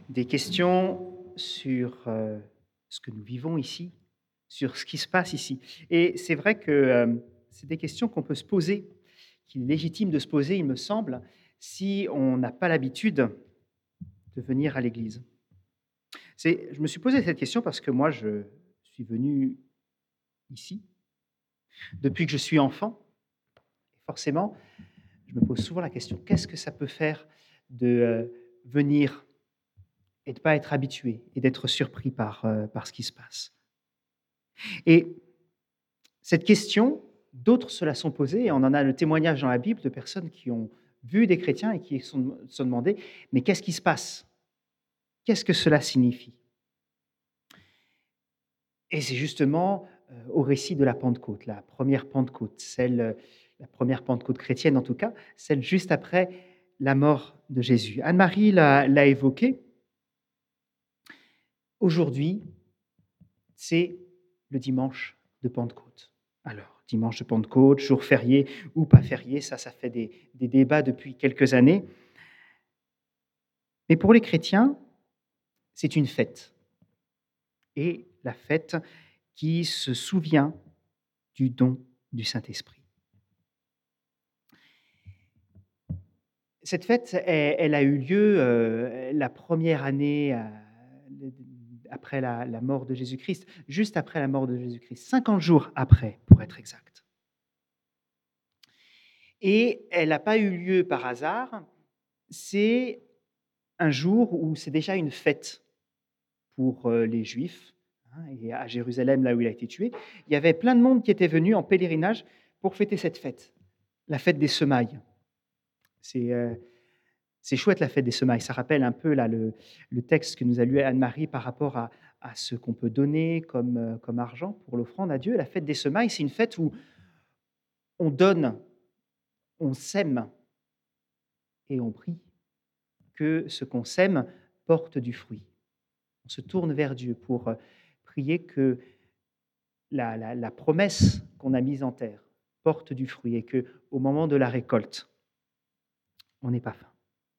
des questions sur ce que nous vivons ici, sur ce qui se passe ici. Et c'est vrai que c'est des questions qu'on peut se poser, qu'il est légitime de se poser, il me semble, si on n'a pas l'habitude de venir à l'église. Je me suis posé cette question parce que moi, je suis venu ici depuis que je suis enfant. Forcément, je me pose souvent la question, qu'est-ce que ça peut faire de venir et de ne pas être habitué et d'être surpris par ce qui se passe. Et cette question, d'autres se la sont posées et on en a le témoignage dans la Bible de personnes qui ont vu des chrétiens et qui se sont demandé, mais qu'est-ce qui se passe? Qu'est-ce que cela signifie? Et c'est justement au récit de la Pentecôte, la première Pentecôte, la première Pentecôte chrétienne en tout cas, celle juste après la mort de Jésus. Anne-Marie l'a évoqué. Aujourd'hui, c'est le dimanche de Pentecôte. Alors, dimanche de Pentecôte, jour férié ou pas férié, ça fait des débats depuis quelques années. Mais pour les chrétiens, c'est une fête. Et la fête qui se souvient du don du Saint-Esprit. Cette fête, elle a eu lieu la première année après la mort de Jésus-Christ, juste après la mort de Jésus-Christ, 50 jours après, pour être exact. Et elle n'a pas eu lieu par hasard, c'est un jour où c'est déjà une fête pour les Juifs, et à Jérusalem, là où il a été tué, il y avait plein de monde qui était venu en pèlerinage pour fêter cette fête, la fête des semailles. C'est chouette, la fête des semailles. Ça rappelle un peu là, le texte que nous a lu Anne-Marie par rapport à ce qu'on peut donner comme argent pour l'offrande à Dieu. La fête des semailles, c'est une fête où on donne, on sème et on prie que ce qu'on sème porte du fruit. On se tourne vers Dieu pour prier que la promesse qu'on a mise en terre porte du fruit et qu'au moment de la récolte, on n'ait pas faim.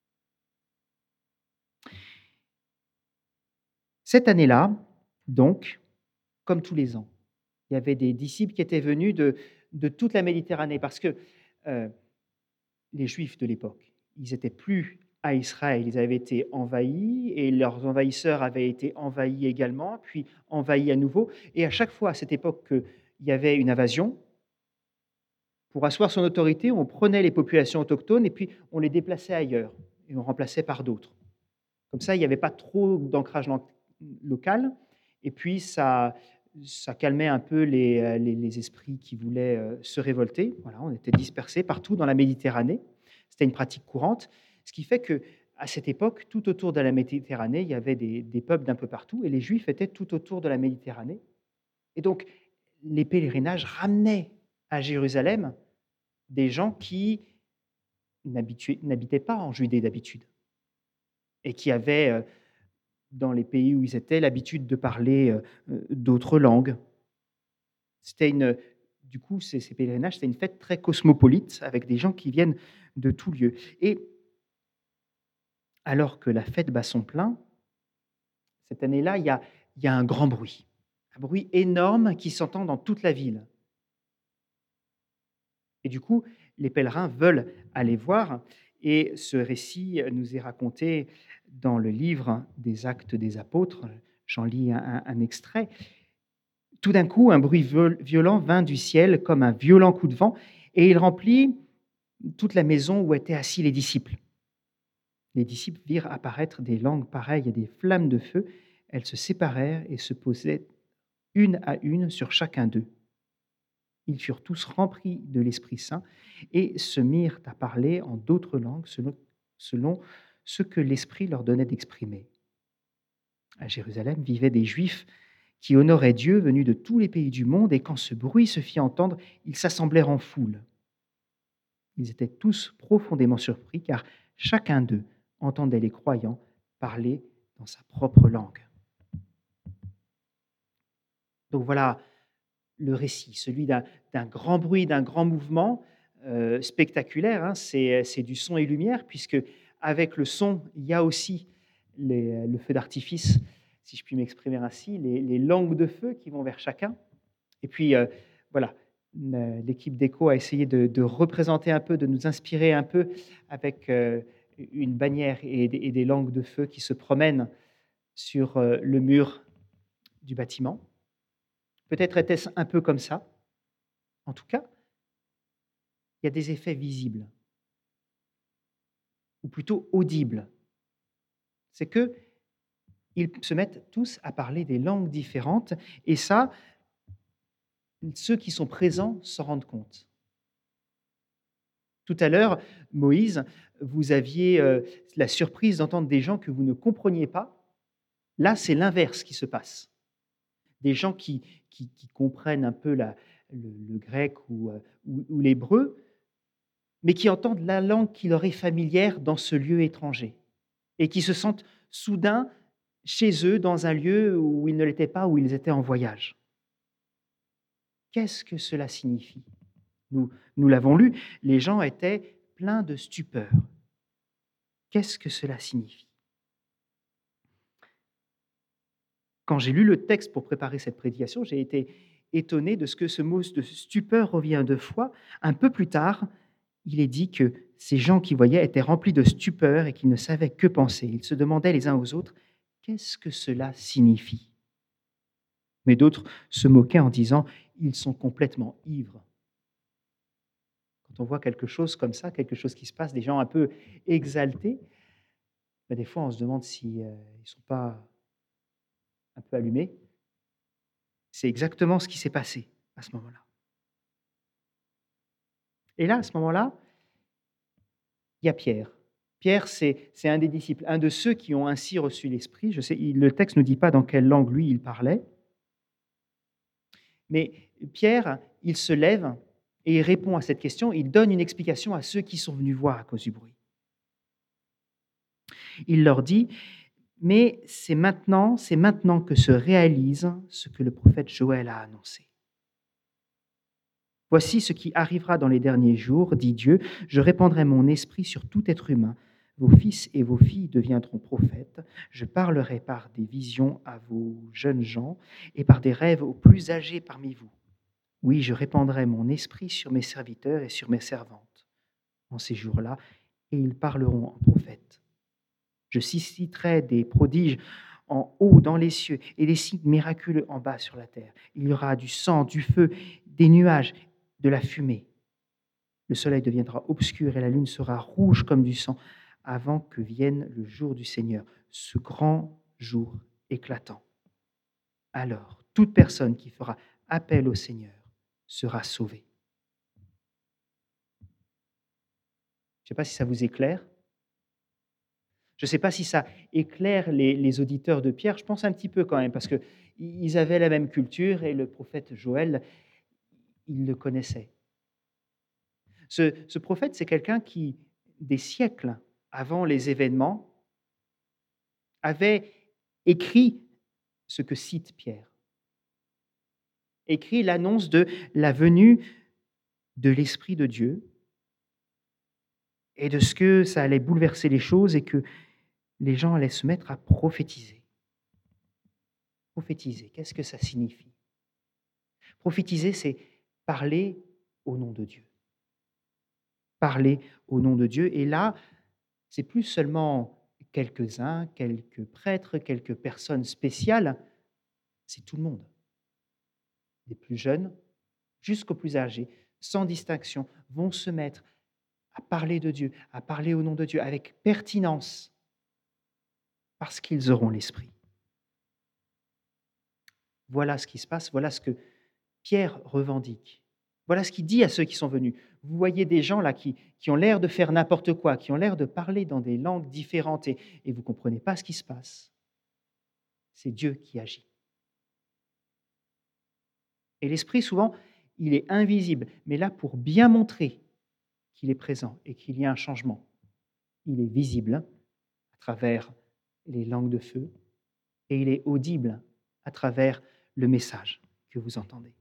Cette année-là, donc, comme tous les ans, il y avait des disciples qui étaient venus de toute la Méditerranée parce que les Juifs de l'époque, ils n'étaient plus à Israël, ils avaient été envahis et leurs envahisseurs avaient été envahis également, puis envahis à nouveau. Et à chaque fois, à cette époque, qu'il y avait une invasion, pour asseoir son autorité, on prenait les populations autochtones et puis on les déplaçait ailleurs et on remplaçait par d'autres. Comme ça, il n'y avait pas trop d'ancrage local et puis ça calmait un peu les esprits qui voulaient se révolter. Voilà, on était dispersés partout dans la Méditerranée. C'était une pratique courante, ce qui fait qu'à cette époque, tout autour de la Méditerranée, il y avait des peuples d'un peu partout et les Juifs étaient tout autour de la Méditerranée. Et donc, les pèlerinages ramenaient à Jérusalem des gens qui n'habitaient pas en Judée d'habitude et qui avaient, dans les pays où ils étaient, l'habitude de parler d'autres langues. Du coup, ces pèlerinages, c'était une fête très cosmopolite avec des gens qui viennent de tout lieu. Et alors que la fête bat son plein, cette année-là, il y a un grand bruit, un bruit énorme qui s'entend dans toute la ville. Et du coup, les pèlerins veulent aller voir. Et ce récit nous est raconté dans le livre des Actes des Apôtres. J'en lis un extrait. Tout d'un coup, un bruit violent vint du ciel comme un violent coup de vent, et il remplit toute la maison où étaient assis les disciples. Les disciples virent apparaître des langues pareilles à des flammes de feu. Elles se séparèrent et se posaient une à une sur chacun d'eux. Ils furent tous remplis de l'Esprit Saint et se mirent à parler en d'autres langues selon ce que l'Esprit leur donnait d'exprimer. À Jérusalem vivaient des Juifs qui honoraient Dieu venus de tous les pays du monde, et quand ce bruit se fit entendre, ils s'assemblèrent en foule. Ils étaient tous profondément surpris, car chacun d'eux entendait les croyants parler dans sa propre langue. Donc voilà le récit, celui d'un grand bruit, d'un grand mouvement spectaculaire. C'est du son et lumière, puisque avec le son, il y a aussi le feu d'artifice, si je puis m'exprimer ainsi, les langues de feu qui vont vers chacun. Et puis, voilà, l'équipe déco a essayé de représenter un peu, de nous inspirer un peu avec une bannière et des langues de feu qui se promènent sur le mur du bâtiment. Peut-être était-ce un peu comme ça. En tout cas, il y a des effets visibles, ou plutôt audibles. C'est que ils se mettent tous à parler des langues différentes, et ça, ceux qui sont présents s'en rendent compte. Tout à l'heure, Moïse, vous aviez la surprise d'entendre des gens que vous ne compreniez pas. Là, c'est l'inverse qui se passe. Des gens qui comprennent un peu le grec ou l'hébreu, mais qui entendent la langue qui leur est familière dans ce lieu étranger et qui se sentent soudain chez eux dans un lieu où ils ne l'étaient pas, où ils étaient en voyage. Qu'est-ce que cela signifie? Nous l'avons lu, les gens étaient pleins de stupeur. Qu'est-ce que cela signifie? Quand j'ai lu le texte pour préparer cette prédication, j'ai été étonné de ce que ce mot de stupeur revient 2 fois. Un peu plus tard, il est dit que ces gens qui voyaient étaient remplis de stupeur et qu'ils ne savaient que penser. Ils se demandaient les uns aux autres, qu'est-ce que cela signifie? Mais d'autres se moquaient en disant, ils sont complètement ivres. Quand on voit quelque chose comme ça, quelque chose qui se passe, des gens un peu exaltés, ben des fois on se demande s'ils ne sont pas un peu allumés. C'est exactement ce qui s'est passé à ce moment-là. Et là, à ce moment-là, il y a Pierre. Pierre, c'est un des disciples, un de ceux qui ont ainsi reçu l'Esprit. Je sais, le texte ne dit pas dans quelle langue lui il parlait. Mais Pierre, il se lève et il répond à cette question. Il donne une explication à ceux qui sont venus voir à cause du bruit. Il leur dit, mais c'est maintenant que se réalise ce que le prophète Joël a annoncé. Voici ce qui arrivera dans les derniers jours, dit Dieu, je répandrai mon esprit sur tout être humain. Vos fils et vos filles deviendront prophètes. Je parlerai par des visions à vos jeunes gens et par des rêves aux plus âgés parmi vous. Oui, je répandrai mon esprit sur mes serviteurs et sur mes servantes en ces jours-là, et ils parleront en prophètes. Je susciterai des prodiges en haut dans les cieux et des signes miraculeux en bas sur la terre. Il y aura du sang, du feu, des nuages, de la fumée. Le soleil deviendra obscur et la lune sera rouge comme du sang avant que vienne le jour du Seigneur, ce grand jour éclatant. Alors, toute personne qui fera appel au Seigneur sera sauvée. Je ne sais pas si ça vous éclaire. Je ne sais pas si ça éclaire les auditeurs de Pierre. Je pense un petit peu quand même, parce qu'ils avaient la même culture et le prophète Joël, il le connaissait. Ce prophète, c'est quelqu'un qui, des siècles avant les événements, avait écrit ce que cite Pierre. Écrit l'annonce de la venue de l'Esprit de Dieu et de ce que ça allait bouleverser les choses et que les gens allaient se mettre à prophétiser. Prophétiser, qu'est-ce que ça signifie? Prophétiser, c'est parler au nom de Dieu. Parler au nom de Dieu. Et là, c'est plus seulement quelques-uns, quelques prêtres, quelques personnes spéciales, c'est tout le monde. Des plus jeunes jusqu'aux plus âgés, sans distinction, vont se mettre à parler de Dieu, à parler au nom de Dieu avec pertinence, parce qu'ils auront l'Esprit. Voilà ce qui se passe, voilà ce que Pierre revendique. Voilà ce qu'il dit à ceux qui sont venus. Vous voyez des gens là qui ont l'air de faire n'importe quoi, qui ont l'air de parler dans des langues différentes et vous ne comprenez pas ce qui se passe. C'est Dieu qui agit. Et l'Esprit, souvent, il est invisible, mais là, pour bien montrer qu'il est présent et qu'il y a un changement, il est visible à travers les langues de feu et il est audible à travers le message que vous entendez.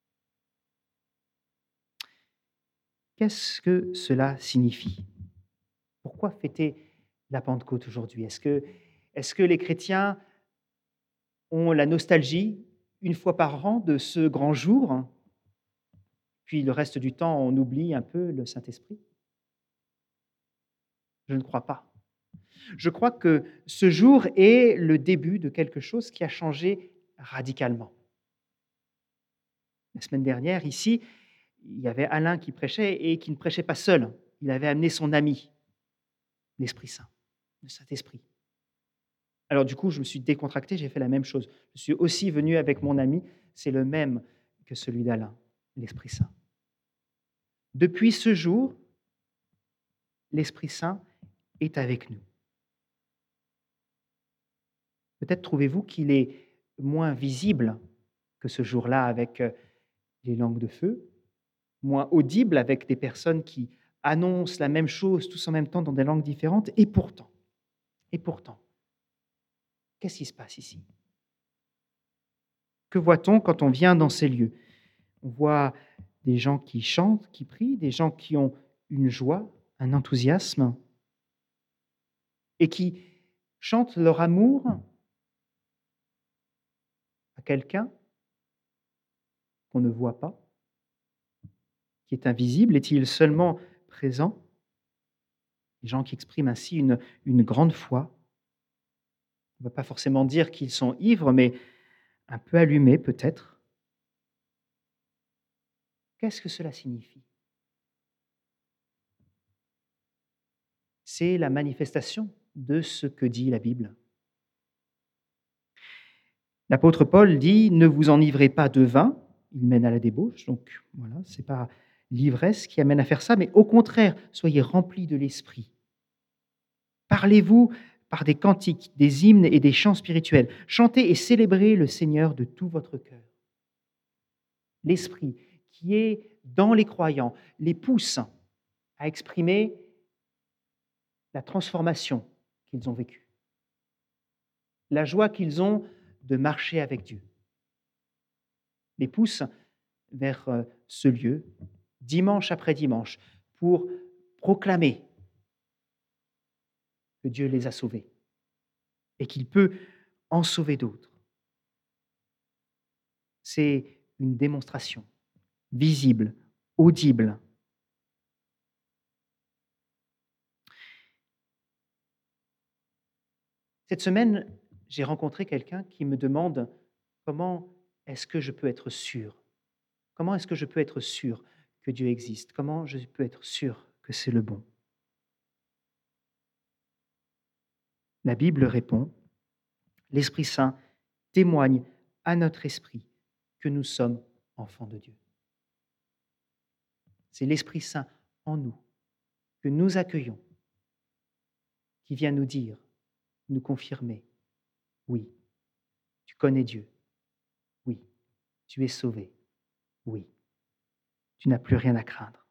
Qu'est-ce que cela signifie? Pourquoi fêter la Pentecôte aujourd'hui? Est-ce Est-ce que les chrétiens ont la nostalgie, une fois par an, de ce grand jour, puis le reste du temps, on oublie un peu le Saint-Esprit? Je ne crois pas. Je crois que ce jour est le début de quelque chose qui a changé radicalement. La semaine dernière, ici, il y avait Alain qui prêchait et qui ne prêchait pas seul. Il avait amené son ami, l'Esprit Saint, le Saint-Esprit. Alors du coup, je me suis décontracté, j'ai fait la même chose. Je suis aussi venu avec mon ami, c'est le même que celui d'Alain, l'Esprit Saint. Depuis ce jour, l'Esprit Saint est avec nous. Peut-être trouvez-vous qu'il est moins visible que ce jour-là avec les langues de feu, moins audible avec des personnes qui annoncent la même chose tous en même temps dans des langues différentes, et pourtant, qu'est-ce qui se passe ici? Que voit-on quand on vient dans ces lieux? On voit des gens qui chantent, qui prient, des gens qui ont une joie, un enthousiasme, et qui chantent leur amour à quelqu'un qu'on ne voit pas, qui est invisible. Est-il seulement présent? Des gens qui expriment ainsi une grande foi. On ne va pas forcément dire qu'ils sont ivres, mais un peu allumés peut-être. Qu'est-ce que cela signifie? C'est la manifestation de ce que dit la Bible. L'apôtre Paul dit: ne vous enivrez pas de vin, il mène à la débauche, donc voilà, ce n'est pas l'ivresse qui amène à faire ça, mais au contraire, soyez remplis de l'esprit. Parlez-vous par des cantiques, des hymnes et des chants spirituels. Chantez et célébrez le Seigneur de tout votre cœur. L'esprit qui est dans les croyants les pousse à exprimer la transformation qu'ils ont vécue, la joie qu'ils ont de marcher avec Dieu, les pousse vers ce lieu, dimanche après dimanche, pour proclamer que Dieu les a sauvés et qu'il peut en sauver d'autres. C'est une démonstration visible, audible. Cette semaine, j'ai rencontré quelqu'un qui me demande: comment est-ce que je peux être sûr? Comment est-ce que je peux être sûr que Dieu existe? Comment je peux être sûr que c'est le bon? La Bible répond: l'Esprit Saint témoigne à notre esprit que nous sommes enfants de Dieu. C'est l'Esprit Saint en nous que nous accueillons, qui vient nous dire, nous confirmer: oui, tu connais Dieu. Oui, tu es sauvé. Oui, tu n'as plus rien à craindre.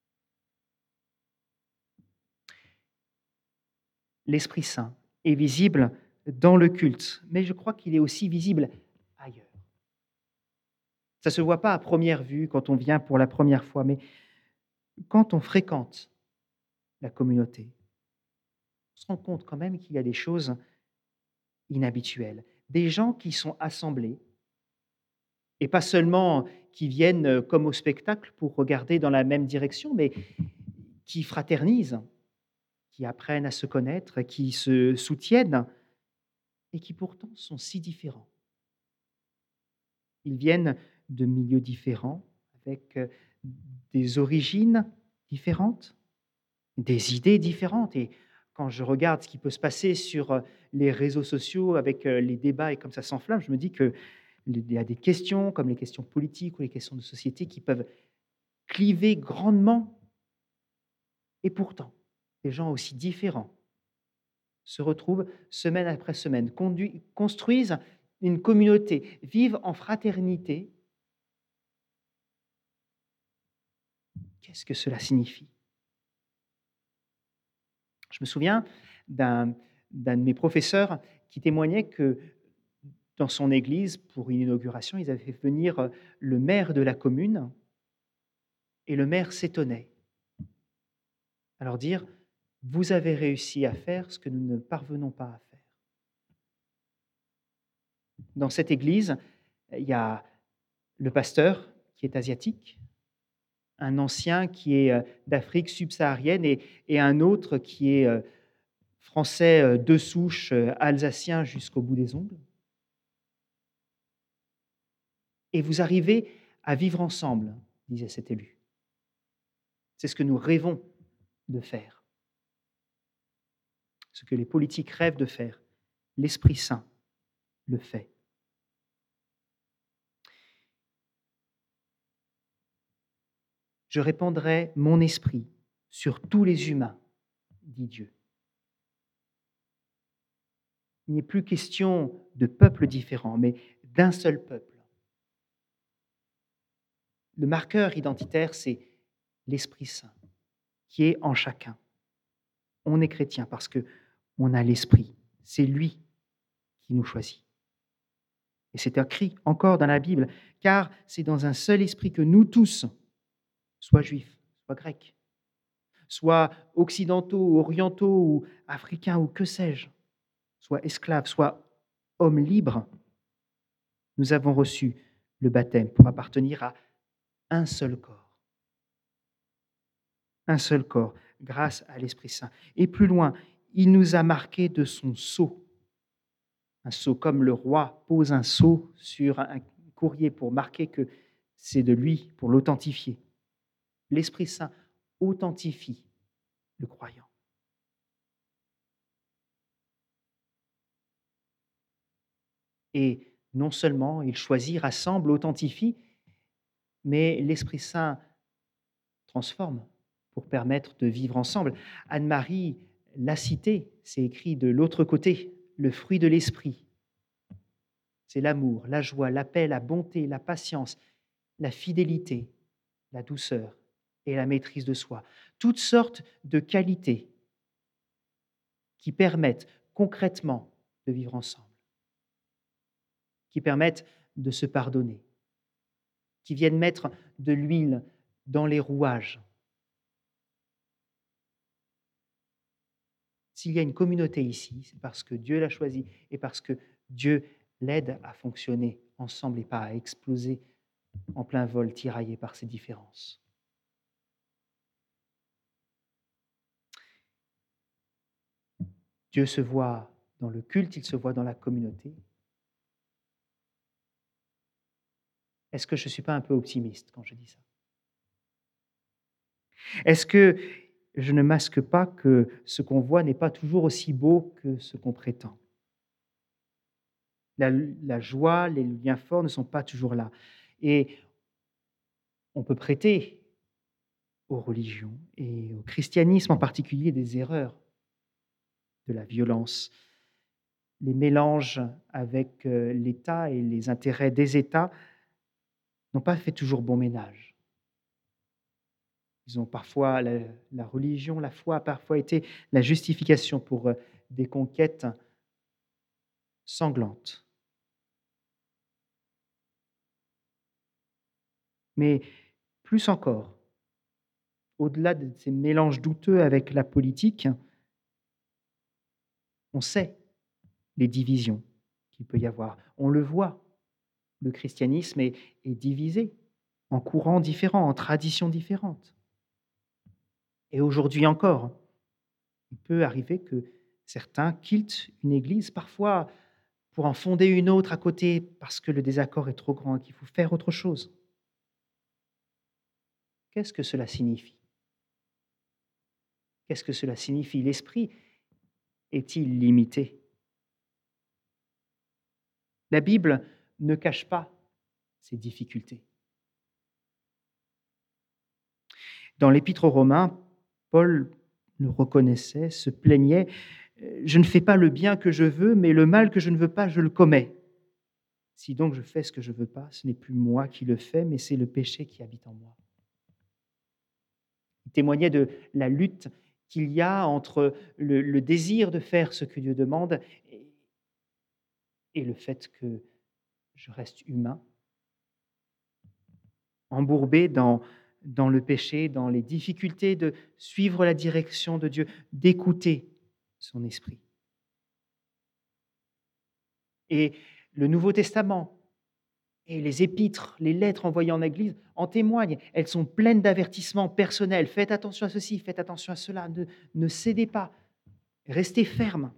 L'Esprit Saint est visible dans le culte, mais je crois qu'il est aussi visible ailleurs. Ça ne se voit pas à première vue quand on vient pour la première fois, mais quand on fréquente la communauté, on se rend compte quand même qu'il y a des choses inhabituelles. Des gens qui sont assemblés, et pas seulement qui viennent comme au spectacle pour regarder dans la même direction, mais qui fraternisent, qui apprennent à se connaître, qui se soutiennent, et qui pourtant sont si différents. Ils viennent de milieux différents, avec des origines différentes, des idées différentes. Et quand je regarde ce qui peut se passer sur les réseaux sociaux avec les débats et comme ça s'enflamme, je me dis qu'il y a des questions comme les questions politiques ou les questions de société qui peuvent cliver grandement. Et pourtant, des gens aussi différents se retrouvent semaine après semaine, construisent une communauté, vivent en fraternité. Qu'est-ce que cela signifie? Je me souviens d'un de mes professeurs qui témoignait que dans son église, pour une inauguration, ils avaient fait venir le maire de la commune et le maire s'étonnait à leur dire: vous avez réussi à faire ce que nous ne parvenons pas à faire. Dans cette église, il y a le pasteur qui est asiatique, un ancien qui est d'Afrique subsaharienne et un autre qui est français de souche, alsacien jusqu'au bout des ongles. Et vous arrivez à vivre ensemble, disait cet élu. C'est ce que nous rêvons de faire. Ce que les politiques rêvent de faire. L'Esprit Saint le fait. Je répandrai mon esprit sur tous les humains, dit Dieu. Il n'est plus question de peuples différents, mais d'un seul peuple. Le marqueur identitaire, c'est l'Esprit Saint qui est en chacun. On est chrétien parce qu'on a l'Esprit. C'est lui qui nous choisit. Et c'est écrit encore dans la Bible, car c'est dans un seul esprit que nous tous, soit juifs, soit grecs, soit occidentaux, ou orientaux, ou africains, ou que sais-je, soit esclaves, soit hommes libres, nous avons reçu le baptême pour appartenir à un seul corps. Un seul corps, grâce à l'Esprit Saint. Et plus loin, il nous a marqués de son sceau. Un sceau, comme le roi pose un sceau sur un courrier pour marquer que c'est de lui, pour l'authentifier. L'Esprit Saint authentifie le croyant. Et non seulement il choisit, rassemble, authentifie, mais l'Esprit Saint transforme pour permettre de vivre ensemble. Anne-Marie l'a cité, c'est écrit de l'autre côté, le fruit de l'Esprit. C'est l'amour, la joie, la paix, la bonté, la patience, la fidélité, la douceur et la maîtrise de soi. Toutes sortes de qualités qui permettent concrètement de vivre ensemble, qui permettent de se pardonner, qui viennent mettre de l'huile dans les rouages. S'il y a une communauté ici, c'est parce que Dieu l'a choisie et parce que Dieu l'aide à fonctionner ensemble et pas à exploser en plein vol, tiraillé par ses différences. Dieu se voit dans le culte, il se voit dans la communauté. Est-ce que je ne suis pas un peu optimiste quand je dis ça? Est-ce que je ne masque pas que ce qu'on voit n'est pas toujours aussi beau que ce qu'on prétend? La joie, les liens forts ne sont pas toujours là. Et on peut prêter aux religions et au christianisme en particulier des erreurs, de la violence, les mélanges avec l'État et les intérêts des États n'ont pas fait toujours bon ménage. Ils ont parfois, la religion, la foi a parfois été la justification pour des conquêtes sanglantes. Mais plus encore, au-delà de ces mélanges douteux avec la politique, on sait les divisions qu'il peut y avoir. On le voit, le christianisme est divisé en courants différents, en traditions différentes. Et aujourd'hui encore, il peut arriver que certains quittent une église, parfois pour en fonder une autre à côté, parce que le désaccord est trop grand et qu'il faut faire autre chose. Qu'est-ce que cela signifie? Qu'est-ce que cela signifie? L'esprit est-il limité? La Bible ne cache pas ces difficultés. Dans l'Épître aux Romains, Paul le reconnaissait, se plaignait. « Je ne fais pas le bien que je veux, mais le mal que je ne veux pas, je le commets. Si donc je fais ce que je ne veux pas, ce n'est plus moi qui le fais, mais c'est le péché qui habite en moi. » Il témoignait de la lutte qu'il y a entre le désir de faire ce que Dieu demande et le fait que je reste humain, embourbé dans le péché, dans les difficultés de suivre la direction de Dieu, d'écouter son esprit. Et Le Nouveau Testament et les épîtres, les lettres envoyées en Église en témoignent. Elles sont pleines d'avertissements personnels. Faites attention à ceci, faites attention à cela. Ne cédez pas. Restez ferme.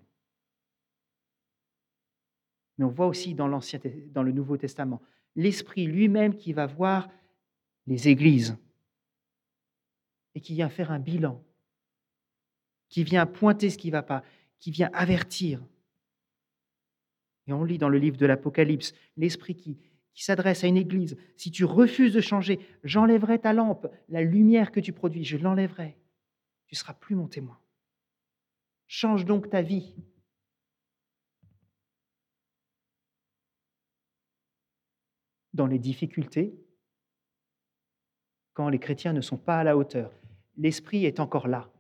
Mais on voit aussi dans le Nouveau Testament, l'Esprit lui-même qui va voir les églises et qui vient faire un bilan, qui vient pointer ce qui ne va pas, qui vient avertir. Et on lit dans le livre de l'Apocalypse, l'Esprit qui s'adresse à une église. Si tu refuses de changer, j'enlèverai ta lampe, la lumière que tu produis, je l'enlèverai. Tu ne seras plus mon témoin. Change donc ta vie. Dans les difficultés, quand les chrétiens ne sont pas à la hauteur, l'Esprit est encore là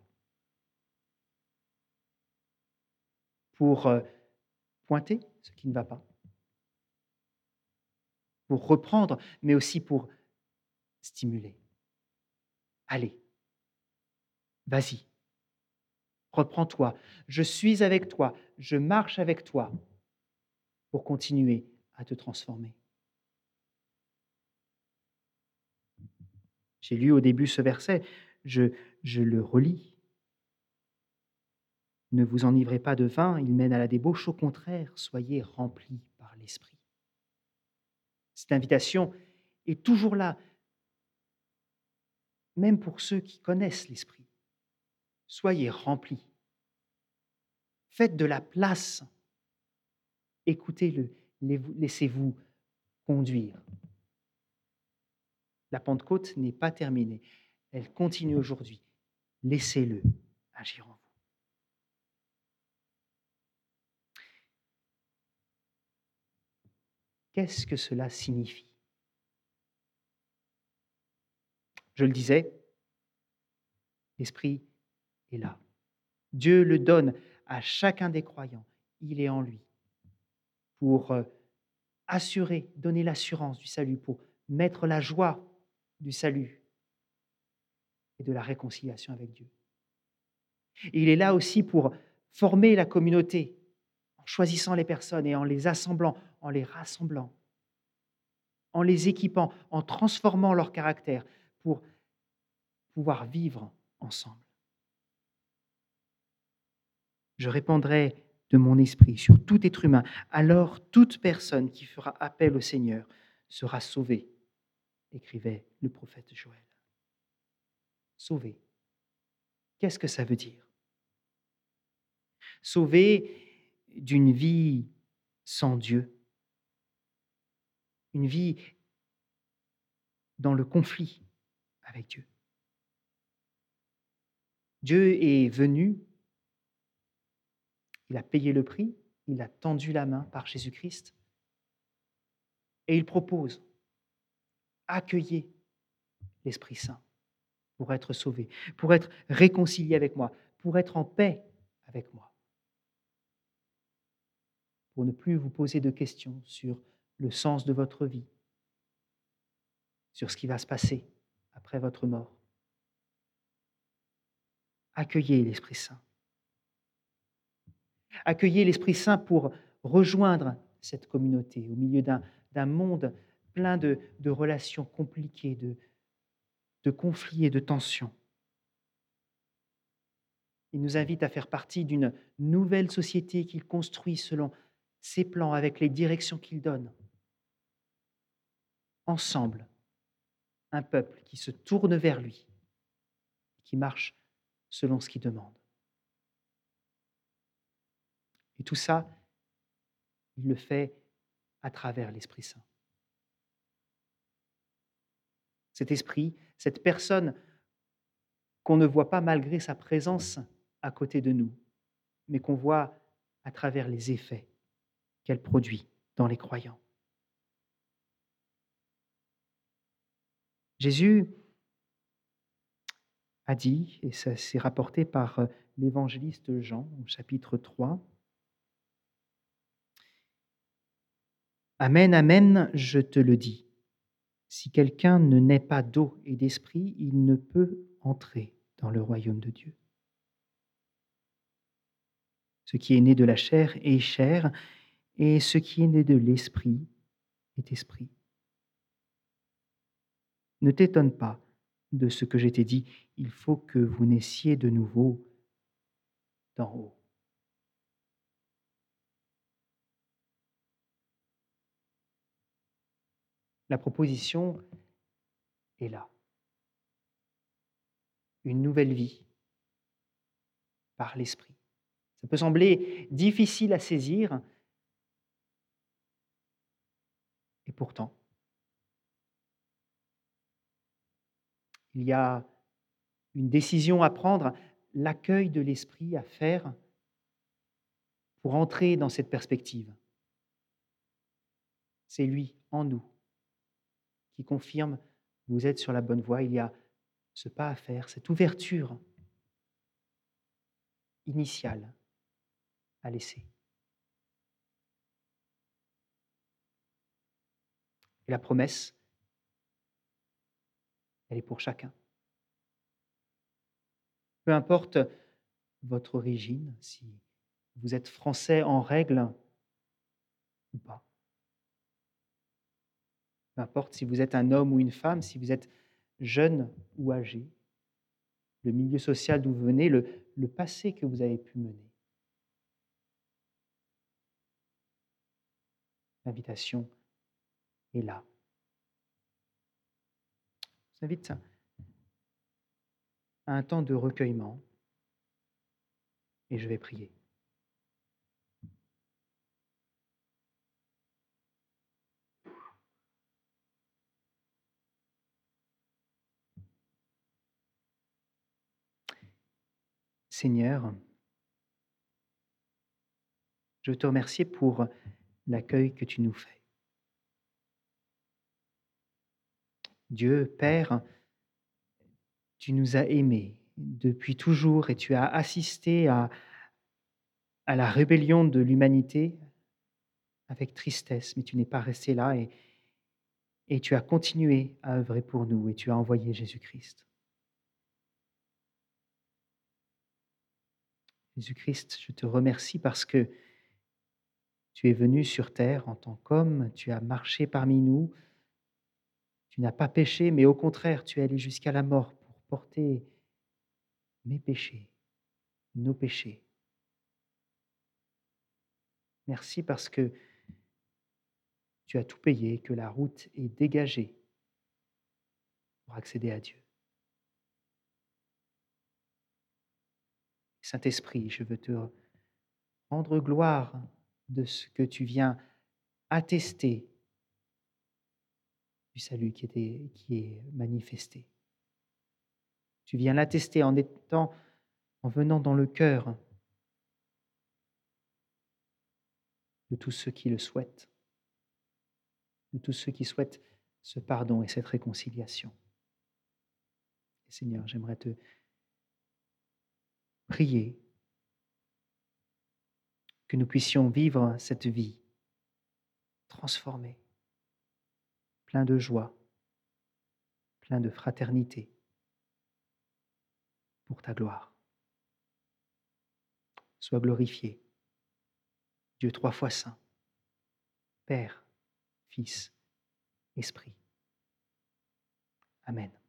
pour pointer ce qui ne va pas, pour reprendre, mais aussi pour stimuler. Allez, vas-y, reprends-toi, je suis avec toi, je marche avec toi pour continuer à te transformer. J'ai lu au début ce verset, je le relis. Ne vous enivrez pas de vin, il mène à la débauche, au contraire, soyez remplis par l'Esprit. Cette invitation est toujours là, même pour ceux qui connaissent l'Esprit. Soyez remplis. Faites de la place. Écoutez-le, laissez-vous conduire. La Pentecôte n'est pas terminée. Elle continue aujourd'hui. Laissez-le agir en vous. Qu'est-ce que cela signifie? Je le disais, l'Esprit est là. Dieu le donne à chacun des croyants. Il est en lui pour assurer, donner l'assurance du salut, pour mettre la joie du salut et de la réconciliation avec Dieu. Et il est là aussi pour former la communauté en choisissant les personnes et en les assemblant, en les rassemblant, en les équipant, en transformant leur caractère pour pouvoir vivre ensemble. Je répandrai de mon esprit sur tout être humain, alors toute personne qui fera appel au Seigneur sera sauvée, écrivait le prophète Joël. Sauvé. Qu'est-ce que ça veut dire? Sauvé d'une vie sans Dieu, une vie dans le conflit avec Dieu. Dieu est venu, il a payé le prix, il a tendu la main par Jésus-Christ et il propose, accueillez l'Esprit Saint pour être sauvé, pour être réconcilié avec moi, pour être en paix avec moi, pour ne plus vous poser de questions sur le sens de votre vie, sur ce qui va se passer après votre mort. Accueillez l'Esprit Saint. Accueillez l'Esprit Saint pour rejoindre cette communauté au milieu d'un monde plein de relations compliquées, de conflits et de tensions. Il nous invite à faire partie d'une nouvelle société qu'il construit selon ses plans, avec les directions qu'il donne. Ensemble, un peuple qui se tourne vers lui, qui marche selon ce qu'il demande. Et tout ça, il le fait à travers l'Esprit Saint. Cet esprit, cette personne qu'on ne voit pas malgré sa présence à côté de nous, mais qu'on voit à travers les effets qu'elle produit dans les croyants. Jésus a dit, et ça s'est rapporté par l'évangéliste Jean au chapitre 3, « Amen, amen, je te le dis, si quelqu'un ne naît pas d'eau et d'esprit, il ne peut entrer dans le royaume de Dieu. Ce qui est né de la chair est chair, Et ce qui est né de l'esprit est esprit. Ne t'étonne pas de ce que je t'ai dit, il faut que vous naissiez de nouveau d'en haut. La proposition est là. Une nouvelle vie par l'esprit. Ça peut sembler difficile à saisir, et pourtant, il y a une décision à prendre, l'accueil de l'esprit à faire pour entrer dans cette perspective. C'est lui, en nous, qui confirme vous êtes sur la bonne voie. Il y a ce pas à faire, cette ouverture initiale à laisser. Et la promesse, elle est pour chacun. Peu importe votre origine, si vous êtes français en règle ou pas. Peu importe si vous êtes un homme ou une femme, si vous êtes jeune ou âgé, le milieu social d'où vous venez, le passé que vous avez pu mener. L'invitation est là. Je vous invite à un temps de recueillement et je vais prier. Seigneur, je te remercie pour l'accueil que tu nous fais. Dieu, Père, tu nous as aimés depuis toujours et tu as assisté à la rébellion de l'humanité avec tristesse, mais tu n'es pas resté là et tu as continué à œuvrer pour nous et tu as envoyé Jésus-Christ. Jésus-Christ, je te remercie parce que tu es venu sur terre en tant qu'homme, tu as marché parmi nous, tu n'as pas péché, mais au contraire, tu es allé jusqu'à la mort pour porter mes péchés, nos péchés. Merci parce que tu as tout payé, que la route est dégagée pour accéder à Dieu. Saint-Esprit, je veux te rendre gloire de ce que tu viens attester du salut qui est manifesté. Tu viens l'attester en venant dans le cœur de tous ceux qui le souhaitent, de tous ceux qui souhaitent ce pardon et cette réconciliation. Et Seigneur, j'aimerais te prier que nous puissions vivre cette vie transformée, plein de joie, plein de fraternité, pour ta gloire. Sois glorifié, Dieu 3 fois saint, Père, Fils, Esprit. Amen.